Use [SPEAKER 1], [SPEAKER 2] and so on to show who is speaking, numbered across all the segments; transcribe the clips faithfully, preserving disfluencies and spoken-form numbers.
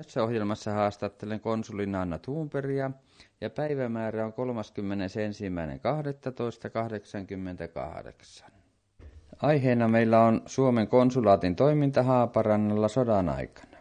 [SPEAKER 1] Tässä ohjelmassa haastattelen konsulin Anna Thunbergia ja päivämäärä on kolmaskymmenesensimmäinen kahdestoista kahdeksankymmentäkahdeksan. Aiheena meillä on Suomen konsulaatin toiminta Haaparannalla sodan aikana.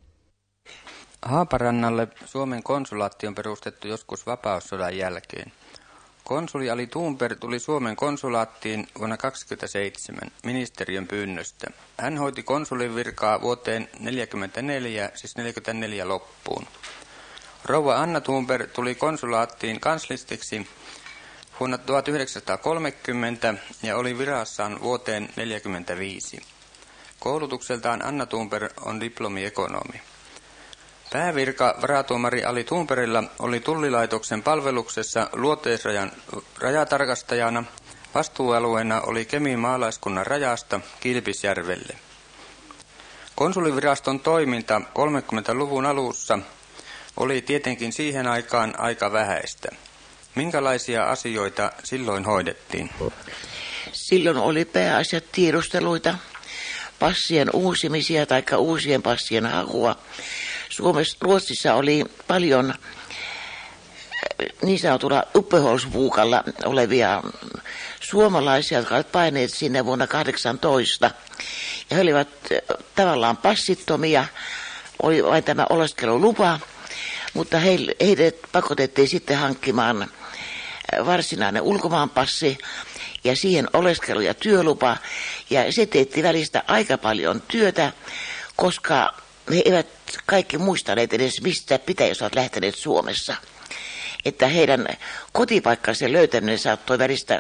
[SPEAKER 1] Haaparannalle Suomen konsulaatti on perustettu joskus vapaussodan jälkeen. Konsuli Ali Thunberg tuli Suomen konsulaattiin vuonna tuhatyhdeksänsataakaksikymmentäseitsemän ministeriön pyynnöstä. Hän hoiti konsulin virkaa vuoteen neljäkymmentäneljä, siis neljäkymmentäneljä loppuun. Rouva Anna Thunberg tuli konsulaattiin kanslistiksi vuonna tuhatyhdeksänsataakolmekymmentä ja oli virassaan vuoteen neljäkymmentäviisi. Koulutukseltaan Anna Thunberg on diplomiekonomi. Päävirka varatuomari Ali Thunbergilla oli Tullilaitoksen palveluksessa luoteisrajan rajatarkastajana. Vastuualueena oli Kemin maalaiskunnan rajasta Kilpisjärvelle. Konsuliviraston toiminta kolmekymmentäluvun alussa oli tietenkin siihen aikaan aika vähäistä. Minkälaisia asioita silloin hoidettiin?
[SPEAKER 2] Silloin oli pääasiat tiedusteluita, passien uusimisia tai uusien passien hakua. Suomessa, Ruotsissa oli paljon niin sanotulla uppehållsbokalla olevia suomalaisia, jotka olivat paineet sinne vuonna kahdeksantoista. Ja he olivat tavallaan passittomia, oli vain tämä oleskelulupa, mutta heidät pakotettiin sitten hankkimaan varsinainen ulkomaanpassi ja siihen oleskelu- ja työlupa. Ja se teetti välistä aika paljon työtä, koska he eivät kaikki muistaneet edes, mistä pitäisi olla lähteneet Suomessa. Että heidän kotipaikkansa löytäminen saattoi välistä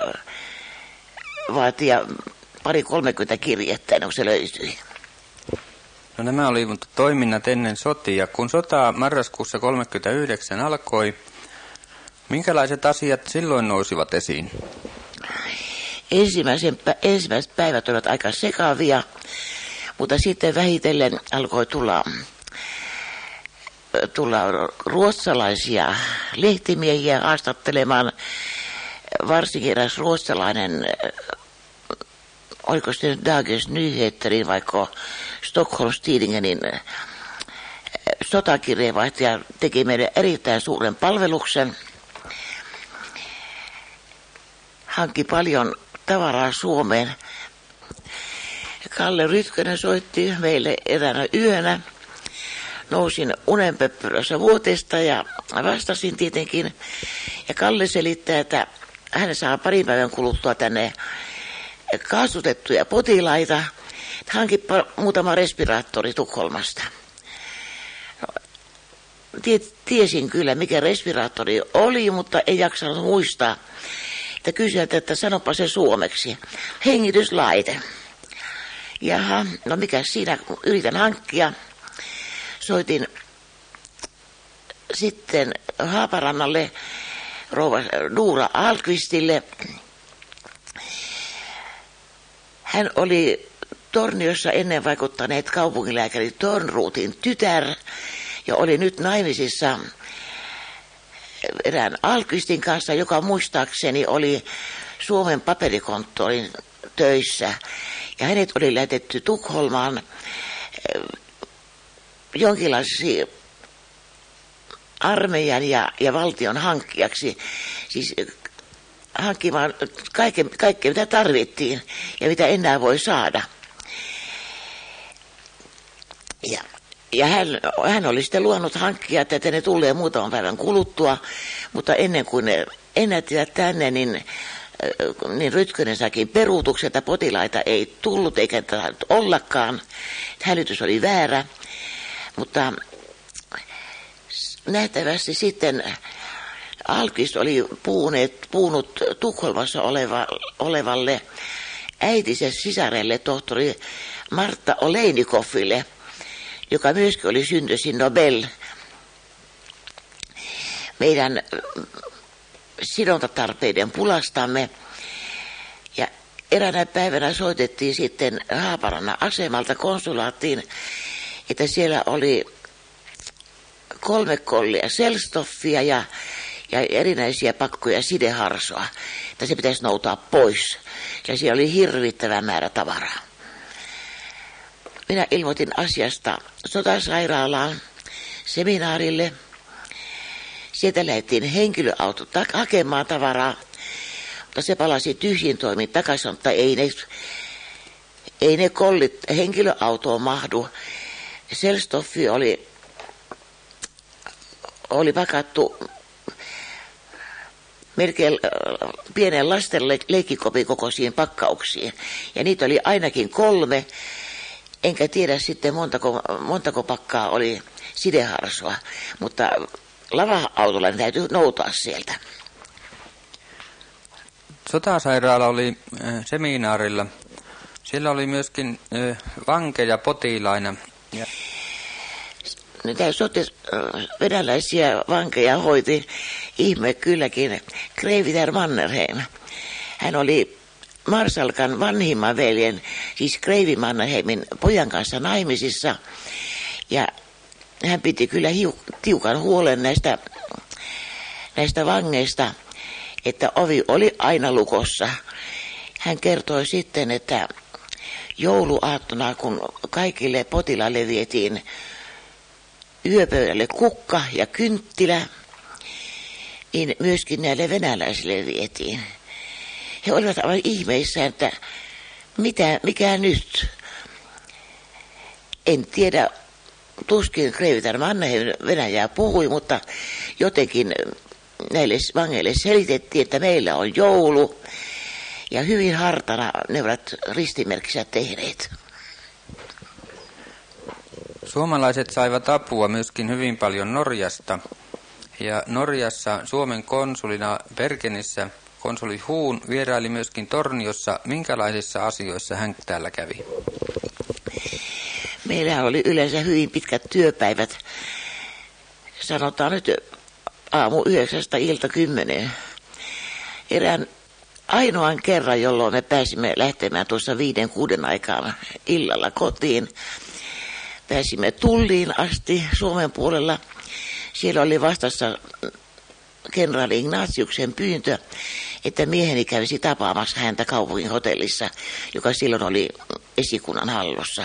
[SPEAKER 2] vaatia pari kolmekymmentä kirjettä, ennen kuin se löytyi.
[SPEAKER 1] No nämä oli toiminnat ennen sotia. Kun sota marraskuussa tuhatyhdeksänsataakolmekymmentäyhdeksän alkoi, minkälaiset asiat silloin nousivat esiin?
[SPEAKER 2] Ensimmäiset päivät olivat aika sekavia, mutta sitten vähitellen alkoi tulla, tulla ruotsalaisia lehtimiehiä haastattelemaan. Varsinkin eräs ruotsalainen, oliko se Dagens Nyheterin vaikka Stockholms Tidingenin sotakirjeenvaihtaja teki meille erittäin suuren palveluksen. Hankki paljon tavaraa Suomeen. Kalle Rytkönen soitti meille eräänä yönä. Nousin unenpöppyrössä vuotesta ja vastasin tietenkin. Ja Kalle selittää, että hän saa parin päivän kuluttua tänne kaasutettuja potilaita. Hankipa muutama respiraattori Tukholmasta. No, tiesin kyllä, mikä respiraattori oli, mutta ei jaksanut muistaa. Että kysyin, että sanopa se suomeksi. Hengityslaite. Jaha, no mikä siinä, yritän hankkia. Soitin sitten Haaparannalle rouva Duura Ahlqvistille. Hän oli Torniossa ennen vaikuttaneet kaupunkilääkäri Törnroothin tytär ja oli nyt naimisissa erään Ahlqvistin kanssa, joka muistaakseni oli Suomen paperikonttorin töissä. Ja hänet oli lähetetty Tukholmaan jonkinlaisiksi armeijan ja, ja valtion hankkijaksi, siis hankkimaan kaiken, kaikkea, mitä tarvittiin ja mitä enää voi saada. Ja, ja hän, hän oli sitten luonut hankkia, että ne tulee muutaman päivän kuluttua, mutta ennen kuin ne ennättivät tänne, niin niin Rytkönen saakin peruutuksen, että potilaita ei tullut eikä tarvitse ollakaan. Hälytys oli väärä, mutta nähtävästi sitten Ahlqvist oli puuneet, puunut Tukholmassa oleva, olevalle äitisen sisarelle, tohtori Martta Oleinikoffille, joka myöskin oli syntyisin Nobel. Meidän sidontatarpeiden pulastamme. Ja eräänä päivänä soitettiin sitten Haaparannan asemalta konsulaattiin, että siellä oli kolme kollia selstoffia ja, ja erinäisiä pakkoja sideharsoa, että se pitäisi noutaa pois. Ja siellä oli hirvittävä määrä tavaraa. Minä ilmoitin asiasta sotasairaalaan. seminaarille. Sieltä lähdettiin henkilöauto hakemaan tavaraa, mutta se palasi tyhjin toimin takaisin, mutta ei ne, ei ne kollit henkilöautoon mahdu. Selstoffi oli, oli pakattu melkein pienen lasten leikkikopin kokoisiin pakkauksiin. Ja niitä oli ainakin kolme, enkä tiedä sitten montako, montako pakkaa oli sideharsoa, mutta lava-autolla täytyy noutaa sieltä.
[SPEAKER 1] Sotasairaala oli äh, seminaarilla. Siellä oli myöskin äh, vankeja potilaina. Ja...
[SPEAKER 2] Niitä sotis, äh, venäläisiä vankeja hoiti ihme kylläkin Kreiviter Mannerheim. Hän oli Marsalkan vanhimman veljen, siis Kreivi Mannerheimin pojan kanssa naimisissa. Ja hän piti kyllä hiu, tiukan huolen näistä, näistä vangeista, että ovi oli aina lukossa. Hän kertoi sitten, että jouluaattona, kun kaikille potilaille vietiin yöpöydälle kukka ja kynttilä, niin myöskin näille venäläisille vietiin. He olivat aivan ihmeissään, että mitä, mikä nyt? En tiedä, tuskin Kreiviter Mannerheim Venäjää puhui, mutta jotenkin näille vangeille selitettiin, että meillä on joulu. Ja hyvin hartana ne ovat ristimerkkinsä tehneet.
[SPEAKER 1] Suomalaiset saivat apua myöskin hyvin paljon Norjasta. Ja Norjassa Suomen konsulina Bergenissä konsuli Huun vieraili myöskin Torniossa. Minkälaisissa asioissa hän täällä kävi?
[SPEAKER 2] Meillä oli yleensä hyvin pitkät työpäivät. Sanotaan nyt aamu yhdeksästä ilta kymmeneen. Erään ainoan kerran, jolloin me pääsimme lähtemään tuossa viiden kuuden aikaan illalla kotiin. Pääsimme Tulliin asti Suomen puolella. Siellä oli vastassa kenraali Ignatiuksen pyyntö, että mieheni kävisi tapaamassa häntä kaupungin hotellissa, joka silloin oli esikunnan hallussa.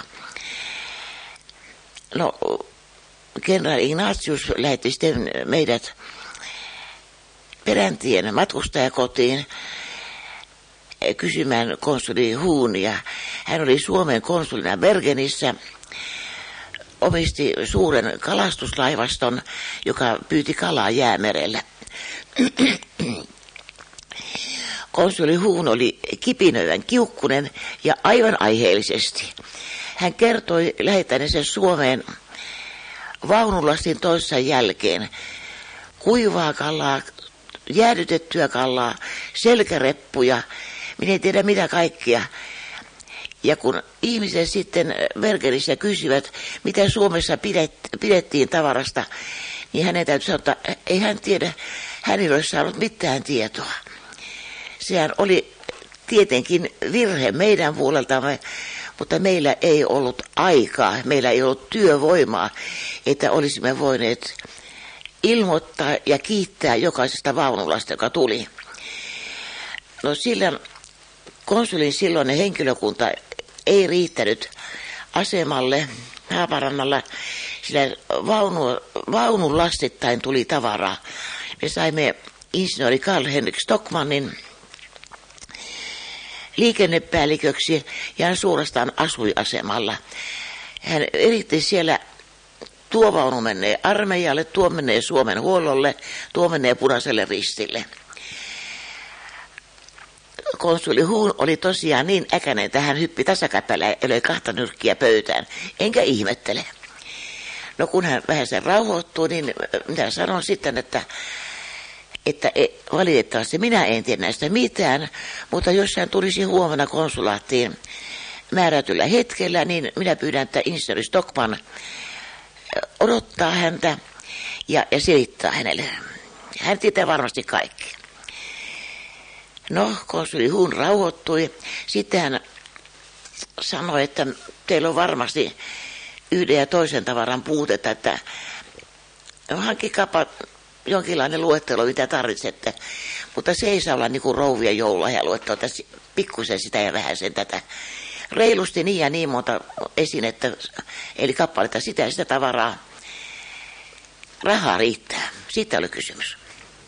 [SPEAKER 2] No, kenraali Ignatius lähetti sitten meidät Peräntien matkustajakotiin kysymään konsuli Huunia. Hän oli Suomen konsulina Bergenissä, omisti suuren kalastuslaivaston, joka pyyti kalaa Jäämerellä. Konsuli Huun oli kipinöivän kiukkunen ja aivan aiheellisesti. Hän kertoi lähettäneensä Suomeen vaunulastin toisessa jälkeen kuivaa kalaa, jäädytettyä kalaa, selkäreppuja, minä en tiedä mitä kaikkia. Ja kun ihmiset sitten Bergenissä kysyvät, mitä Suomessa pidet, pidettiin tavarasta, niin hänen täytyy sanoa, että ei hän tiedä, hän ei ole saanut mitään tietoa. Sehän oli tietenkin virhe meidän puoleltamme, mutta meillä ei ollut aikaa, meillä ei ollut työvoimaa, että olisimme voineet ilmoittaa ja kiittää jokaisesta vaunulasta, joka tuli. No sillä konsulin silloinen henkilökunta ei riittänyt asemalle Haaparannalla, sillä vaunu, vaunun lastittain tuli tavaraa. Me saimme insinööri Karl-Henrik Stockmannin liikennepäälliköksi ja hän suorastaan asui asemalla. Hän eritti siellä, tuo vaunu menee armeijalle, tuo menee Suomen huollolle, tuo menee Punaiselle Ristille. Konsuli Huun oli tosiaan niin äkäinen, että hän hyppi tasakapällä ja löi kahta nyrkkiä pöytään. Enkä ihmettele. No kun hän vähän sen rauhoittui, niin minä sanon sitten, että, että valitettavasti minä en tiedä näistä mitään, mutta jos hän tulisi huomenna konsulaattiin määrätyllä hetkellä, niin minä pyydän, että insinööri Stockman odottaa häntä ja, ja selittää hänelle. Hän tietää varmasti kaikki. No, konsuli Huun rauhoittui. Sitten hän sanoi, että teillä on varmasti yhden ja toisen tavaran puutetta, että hankkikaapa jonkinlainen luettelo, mitä tarvitsette. Mutta se ei saa olla niin kuin rouvia joululahjaluettelo, pikkusen sitä ja vähän sen tätä. Reilusti niin ja niin monta esinettä, eli kappaletta sitä ja sitä tavaraa. rahaa riittää. Siitä oli kysymys.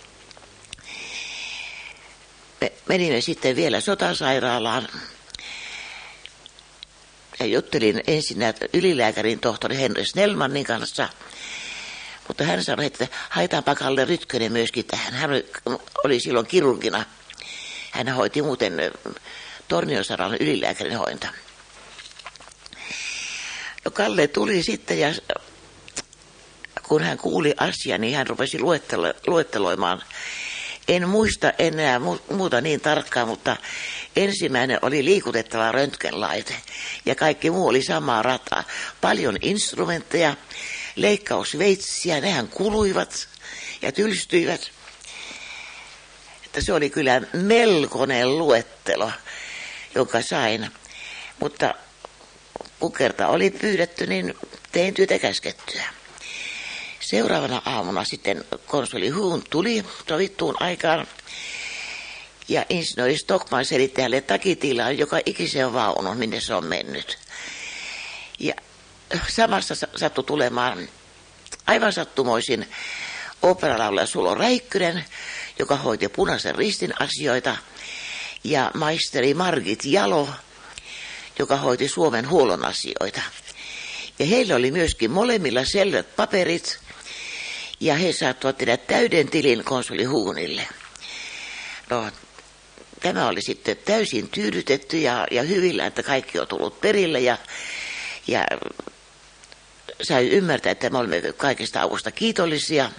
[SPEAKER 2] Me menimme sitten vielä sotasairaalaan. Ja juttelin ensin ylilääkärin tohtori Henry Snellmanin kanssa. Mutta hän sanoi, että haetaanpa Kalle Rytkönen myöskin tähän. Hän oli, oli silloin kirurgina. Hän hoiti muuten Tornion sairaalan ylilääkärin hointa. No Kalle tuli sitten ja kun hän kuuli asian, niin hän rupesi luettelo, luetteloimaan. En muista enää muuta niin tarkkaan, mutta ensimmäinen oli liikutettava röntgenlaite ja kaikki muu oli samaa rataa. Paljon instrumentteja, leikkausveitsiä, nehän kuluivat ja tylstyivät. Että se oli kyllä melkoinen luettelo, jonka sain. Mutta kun kerta oli pyydetty, niin tein työtä käskettyä. Seuraavana aamuna sitten konsuli Huhn tuli sovittuun aikaan. Ja insinööri Stockman selitti hänelle takitilaan joka ikisen vaunun, minne se on mennyt. Ja samassa sattui tulemaan aivan sattumoisin oopperalaulaja Sulo Räikkönen, joka hoiti Punaisen Ristin asioita, ja maisteri Margit Jalo, joka hoiti Suomen huollon asioita. Ja heillä oli myöskin molemmilla selvät paperit, ja he saattoivat tehdä täyden tilin konsuli Huhnille. No, tämä oli sitten täysin tyydytetty ja, ja hyvillä, että kaikki on tullut perille, ja, ja sai ymmärtää, että me olemme kaikesta avusta kiitollisia.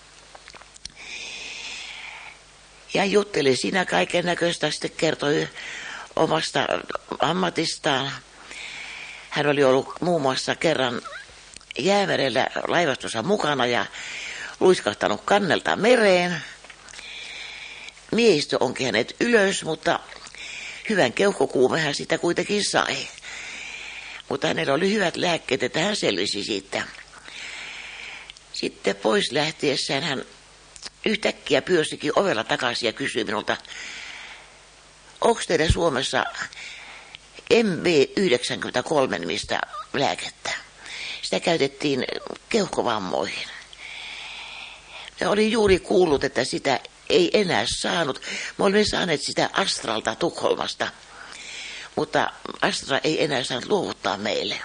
[SPEAKER 2] Ja jutteli siinä kaiken näköistä, sitten kertoi omasta ammatistaan. Hän oli ollut muun muassa kerran Jäämerellä laivastossa mukana ja luiskahtanut kannelta mereen. Miehistö onkin hänet ylös, mutta hyvän keuhkokuumen hän sitä kuitenkin sai. Mutta hänellä oli hyvät lääkkeet, että hän selvisi siitä. Sitten pois lähtiessään hän yhtäkkiä pyörsikin ovella takaisin ja kysyi minulta, onko teillä Suomessa M B yhdeksänkymmentäkolme nimistä lääkettä? Sitä käytettiin keuhkovammoihin. Ja olin juuri kuullut, että sitä ei enää saanut. Me olimme saaneet sitä Astralta Tukholmasta, mutta Astra ei enää saanut luovuttaa meille.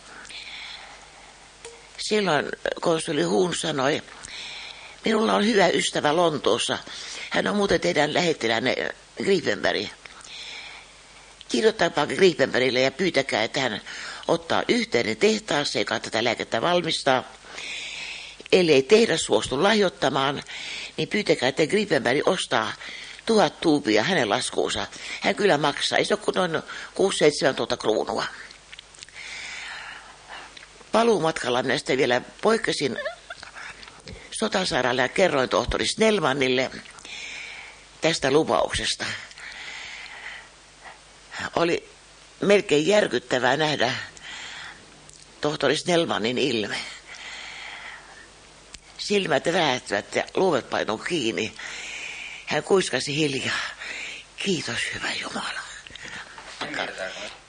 [SPEAKER 2] Silloin konsuli Huhn sanoi, minulla on hyvä ystävä Lontoossa. Hän on muuten teidän lähettilänne Gripenberg. Kirjoittakaa Gripenbergille ja pyytäkää, että hän ottaa yhteyden tehtaaseen, joka tätä lääkettä valmistaa. Ellei tehdas suostu lahjoittamaan, niin pyytäkää, että Gripenberg ostaa tuhat tuupia hänen laskuunsa. Hän kyllä maksaa, ei se ole kuin noin kuusi seitsemän tuhatta kruunua. Paluumatkalla minä sitten vielä poikkesin sotasairaalle ja kerroin tohtori Snellmanille tästä lupauksesta. Oli melkein järkyttävää nähdä tohtori Snellmanin ilme. Silmät vähättyvät ja luovet painuu kiinni. Hän kuiskasi hiljaa. Kiitos, hyvä Jumala.